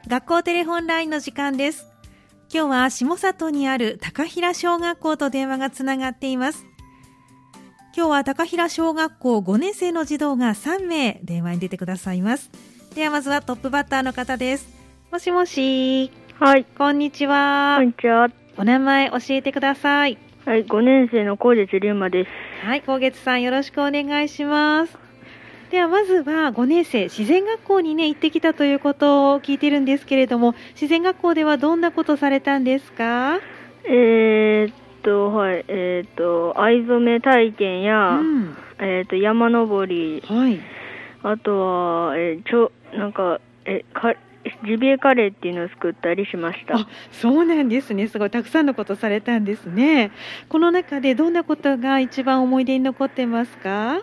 学校テレホンラインの時間です。今日は下里にある高平小学校と電話がつながっています。今日は高平小学校5年生の児童が3名電話に出てくださいます。ではまずはトップバッターの方です。もしもし。 はい。 こんにちは。 こんにちは。 お名前教えてください。 はい、5年生の高月龍馬です。 はい、高月さんよろしくお願いします。ではまずは5年生、自然学校にね行ってきたということを聞いてるんですけれども、自然学校ではどんなことされたんですか？ はい、藍染め体験や、山登り、 はい、 あとは、ジビエカレーっていうのを作ったりしました。 あ、そうなんですね。すごいたくさんのことされたんですね。この中でどんなことが一番思い出に残ってますか？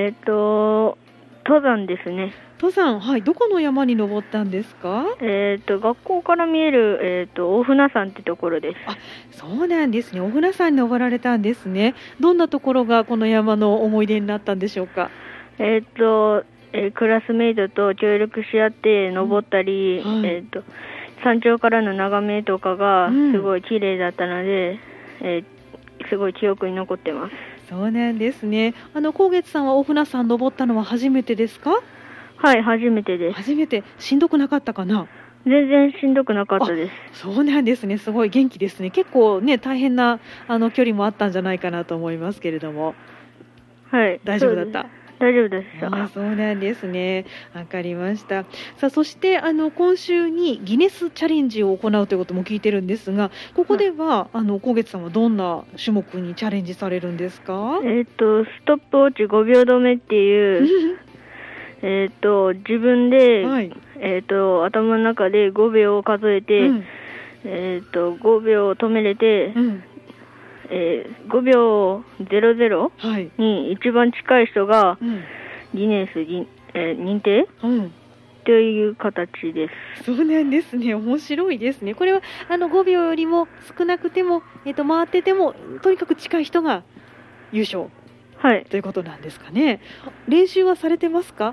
登山ですね。 登山、はい、どこの山に登ったんですか？ 学校から見える、大船山ってところです。 あ、そうなんですね。大船山に登られたんですね。どんなところがこの山の思い出になったんでしょうか？ クラスメイトと協力し合って登ったり、 はい、 山頂からの眺めとかがすごい綺麗だったので、すごい記憶に残ってます。 そうなんですね。高月さんは大船山登ったのは初めてですか？ はい、初めてです。 初めて。しんどくなかったかな？ 全然しんどくなかったです。 そうなんですね。すごい元気ですね。結構ね、大変な距離もあったんじゃないかなと思いますけれども。 はい、 大丈夫だった？ 大丈夫でした。 そうなんですね。わかりました。さあ、そして今週にギネスチャレンジを行うということも聞いてるんですが、ここでは高月さんはどんな種目にチャレンジされるんですか？ ストップウォッチ5秒止めっていう自分で、はい、頭の中で5秒を数えて、5秒止めれて、5秒00に一番近い人がギネス認定、という形です。 そうなんですね。面白いですね。これは5秒よりも少なくても、回っててもとにかく近い人が優勝、 はい、 ということなんですかね。練習はされてますか？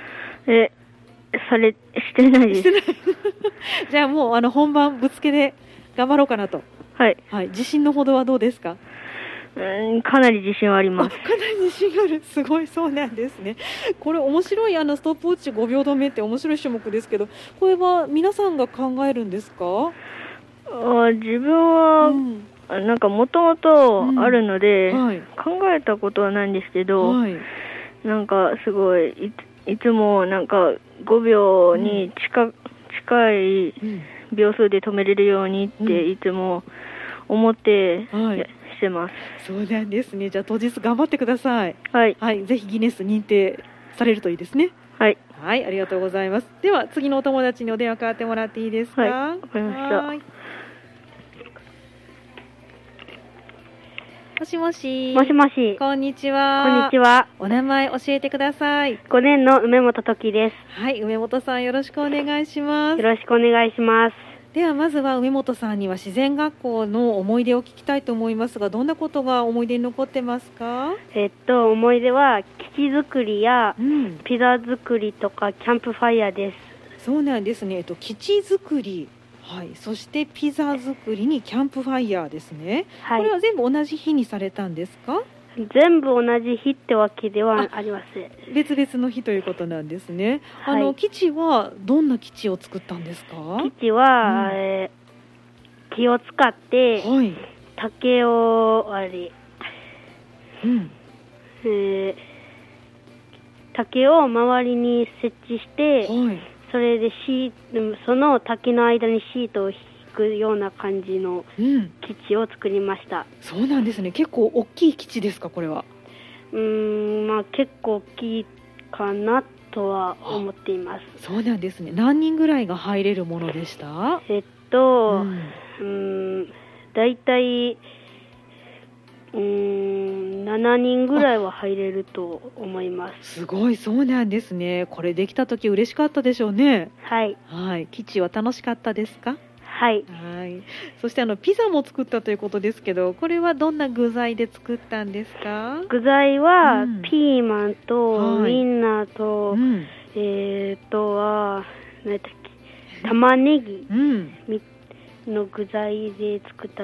してないです。 じゃあもう本番ぶつけで頑張ろうかなと。 はい、 はい、自信のほどはどうですか？ かなり自信はあります。 かなり自信がある。すごい、そうなんですね。これ面白いストップウォッチ5秒止めって面白い種目ですけど、これは皆さんが考えるんですか？ 自分は、なんかもともとあるので、考えたことはないんですけど、なんかすごいいつもなんか5秒に近い秒数で止めれるようにっていつも思ってしてます。 そうなんですね。じゃあ当日頑張ってください。 はい、 はい、ぜひギネス認定されるといいですね。 はい、 はい、ありがとうございます。では次のお友達にお電話代わってもらっていいですか？ はい、わかりました。 もしもし。 もしもし。 こんにちは。 こんにちは。 お名前教えてください。 5年の梅本時です。 はい、梅本さんよろしくお願いします。 よろしくお願いします。 ではまずは梅本さんには自然学校の思い出を聞きたいと思いますが、どんなことが思い出に残ってますか？ 思い出は基地作りや、ピザ作りとかキャンプファイヤーです。 そうなんですね。基地作り、はい、そしてピザ作りにキャンプファイヤーですね。はい、これは全部同じ日にされたんですか？ 全部同じ日ってわけではありません。 別々の日ということなんですね。はい、基地はどんな基地を作ったんですか？ 基地は、木を使って、竹を竹を周りに設置して、それでその竹の間にシートを引くような感じの基地を作りました。 そうなんですね。結構大きい基地ですか、これは？ 結構大きいかなとは思っています。 そうなんですね。何人ぐらいが入れるものでした？ だいたい7人ぐらいは入れると思います。 すごい、そうなんですね。これできた時嬉しかったでしょうね。 はい。 はい。基地は楽しかったですか？ はい。 はい。そしてピザも作ったということですけど、これはどんな具材で作ったんですか？ 具材は、ピーマンとウインナーと、何だっけ、 玉ねぎの具材で作った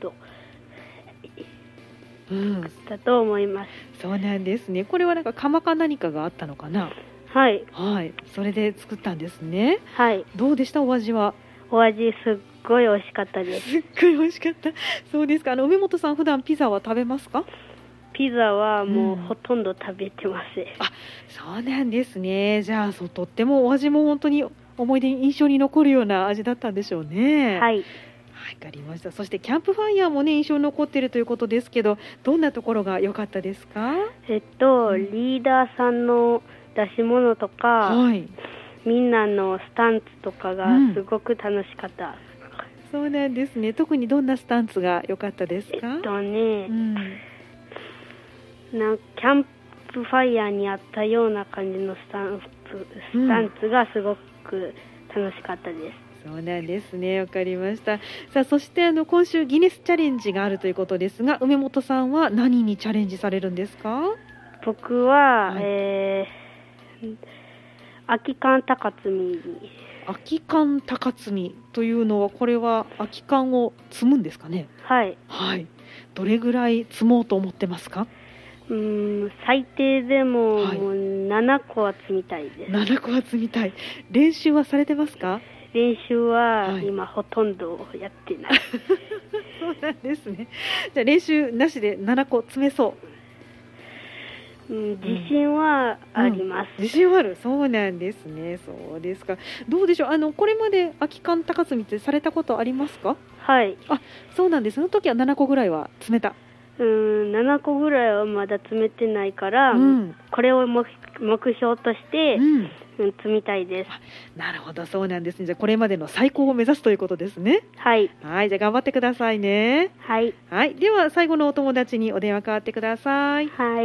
と思います。 そうなんですね。これはなんか釜か何かがあったのかな。 はい、 はい、それで作ったんですね。 はい。 どうでした？お味は。 お味すっごい美味しかったです。 すっごい美味しかった。そうですか。梅本さん、普段ピザは食べますか？ ピザはもうほとんど食べてません。 あ、そうなんですね。じゃあとってもお味も本当に思い出に印象に残るような味だったんでしょうね。 はい。 わかりました。そしてキャンプファイヤーもね、印象に残っているということですけど、どんなところが良かったですか？ リーダーさんの出し物とか、はい、みんなのスタンツとかがすごく楽しかった。 そうなんですね。特にどんなスタンツが良かったですか？ キャンプファイヤーにあったような感じのスタンツがすごく楽しかったです。 そうなんですね。わかりました。さあ、そして今週ギネスチャレンジがあるということですが、梅本さんは何にチャレンジされるんですか？ 僕は、空き缶高積みに。 空き缶高積みというのは、これは空き缶を積むんですかね？ はい、 はい、どれぐらい積もうと思ってますか？ 最低でも、7個は積みたいです。 7個は積みたい。練習はされてますか？ 練習は今ほとんどやってない。 そうなんですね。じゃあ練習なしで7個積めそう？ 自信はあります。 自信はある。そうなんですね。そうですか。どうでしょう。これまで空き缶高積みってされたことありますか？ はい。 あ、そうなんです。その時は7個ぐらいは積めた。 7個ぐらいはまだ積めてないから、これを目標として、積みたいです。 なるほど、そうなんですね。じゃあこれまでの最高を目指すということですね。 はい。 はい、じゃあ頑張ってくださいね。 はい。 はい、では最後のお友達にお電話代わってください。 はい。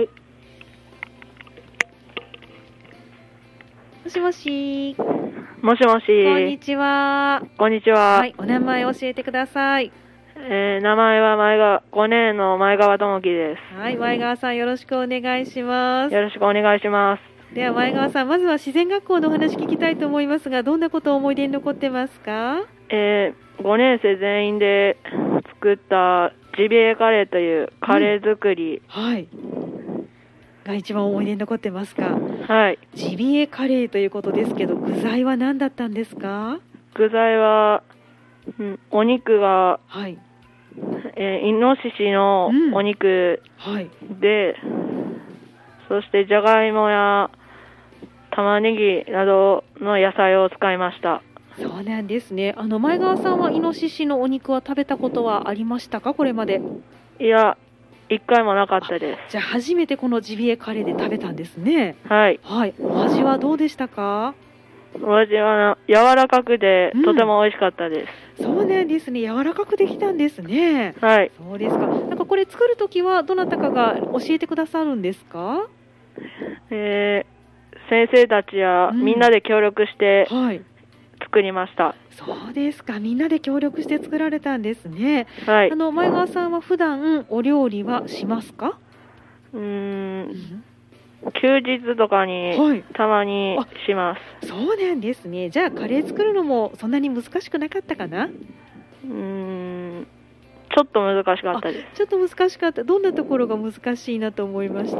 もしもし。 もしもし。 こんにちは。 こんにちは。 はい、お名前教えてください。 名前は5年の前川智樹です。 はい、前川さんよろしくお願いします。 よろしくお願いします。 では前川さん、まずは自然学校のお話聞きたいと思いますが、どんなことを思い出に残ってますか ？5年生全員で作ったジビエカレーというカレー作り、 はい、が一番思い出に残ってますか？ はい。 ジビエカレーということですけど、具材は何だったんですか？ 具材は、お肉が、 はい、 イノシシのお肉で、そしてじゃがいもや玉ねぎなどの野菜を使いました。 そうなんですね。前川さんはイノシシのお肉は食べたことはありましたか？これまで。 いや、一回もなかったです。 じゃあ初めてこのジビエカレーで食べたんですね。 はい。 はい。お味はどうでしたか？ お味は柔らかくてとても美味しかったです。 そうなんですね。柔らかくできたんですね。 はい。 そうですか。なんかこれ作るときはどなたかが教えてくださるんですか？ 先生たちやみんなで協力して作りました。 そうですか。みんなで協力して作られたんですね。 はい。 前川さんは普段お料理はしますか？ 休日とかにたまにします。 そうなんですね。じゃあカレー作るのもそんなに難しくなかったかな？ ちょっと難しかったです。 ちょっと難しかった。どんなところが難しいなと思いました？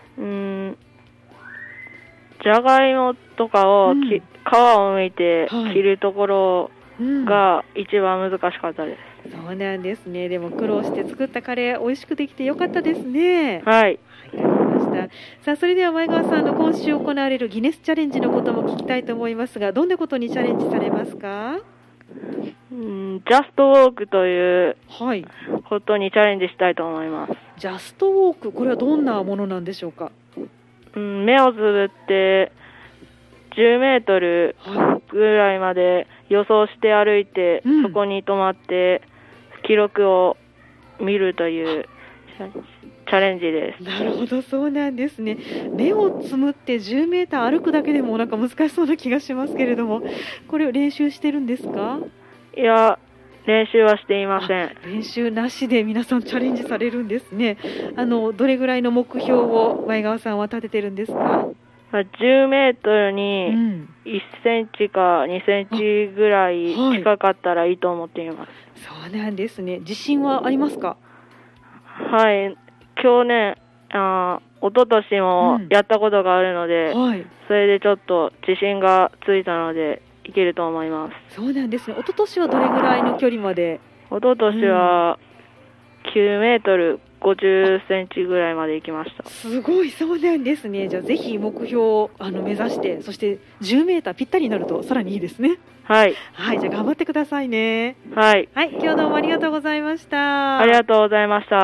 じゃがいもとかを、皮を剥いて切るところが一番難しかったです。 そうなんですね。でも苦労して作ったカレー美味しくできてよかったですね。 はい。 わかりました。さあ、それでは前川さんの今週行われるギネスチャレンジのことも聞きたいと思いますが、どんなことにチャレンジされますか？ ジャストウォークということにチャレンジしたいと思います。 ジャストウォーク、これはどんなものなんでしょうか？ 目をつぶって10メートルぐらいまで予想して歩いて、そこに止まって記録を見るというチャレンジです。 なるほど、そうなんですね。目をつむって10メーター歩くだけでもなんか難しそうな気がしますけれども、これを練習してるんですか？ いや、練習はしていません。 練習なしで皆さんチャレンジされるんですね。どれぐらいの目標を前川さんは立ててるんですか？ 10メートルに1センチか2センチぐらい近かったらいいと思っています。 そうなんですね。自信はありますか？ はい、去年、一昨年もやったことがあるので、それでちょっと自信がついたのでいけると思います。 そうなんですね。一昨年はどれぐらいの距離まで？ 一昨年は9メートル50センチぐらいまで行きました。 すごい、そうなんですね。じゃあぜひ目標を目指して、そして10メーターぴったりになるとさらにいいですね。 はい。 はい、じゃあ頑張ってくださいね。 はい。 はい、今日どうもありがとうございました。 ありがとうございました。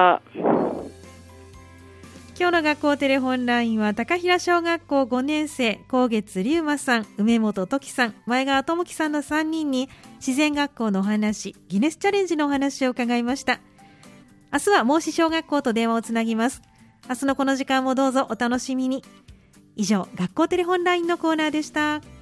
今日の学校テレホンラインは高平小学校5年生高月龍馬さん、梅本時さん、前川智樹さんの3人に自然学校のお話、ギネスチャレンジのお話を伺いました。明日は孟子小学校と電話をつなぎます。明日のこの時間もどうぞお楽しみに。以上、学校テレホンラインのコーナーでした。